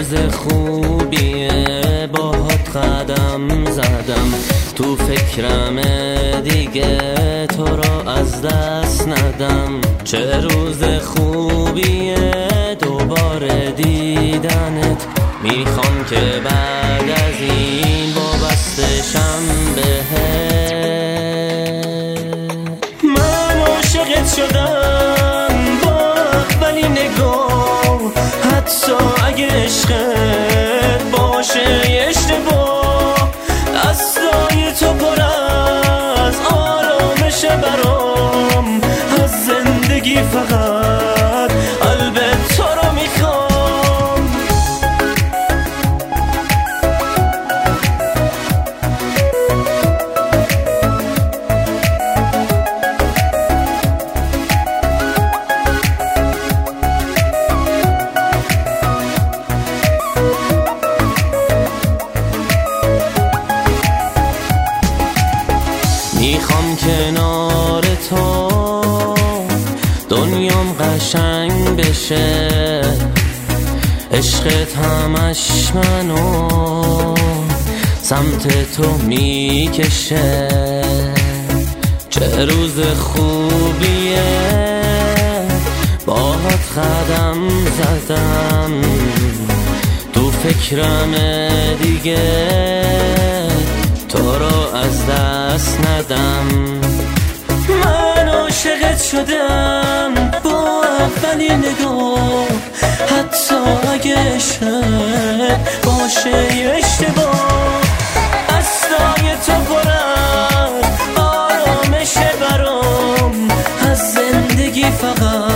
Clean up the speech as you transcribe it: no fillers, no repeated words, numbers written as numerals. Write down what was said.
روز خوبیه باهات قدم زدم، تو فکرم دیگه تو را از دست ندم. چه روز خوبیه دوباره دیدنت، میخوام که بعد از این وابسته شم بهت. من عاشقت شدم با اولین نگاه، حتی اگه عشقت باشه اشتباه. دستای تو پر از آرامشه برام، از زندگی فقط قلب تو رو میخوام. میخوام کنار تو دنیام قشنگ بشه، عشقت همش منو سمت تو میکشه. چه روز خوبیه باهات قدم زدم، تو فکرم دیگه تو رو از دست ندم. من عاشقت شدم با اولین نگاه، حتی اگه عشقت باشه اشتباه. دستای تو پر از آرامشه برام، از زندگی فقط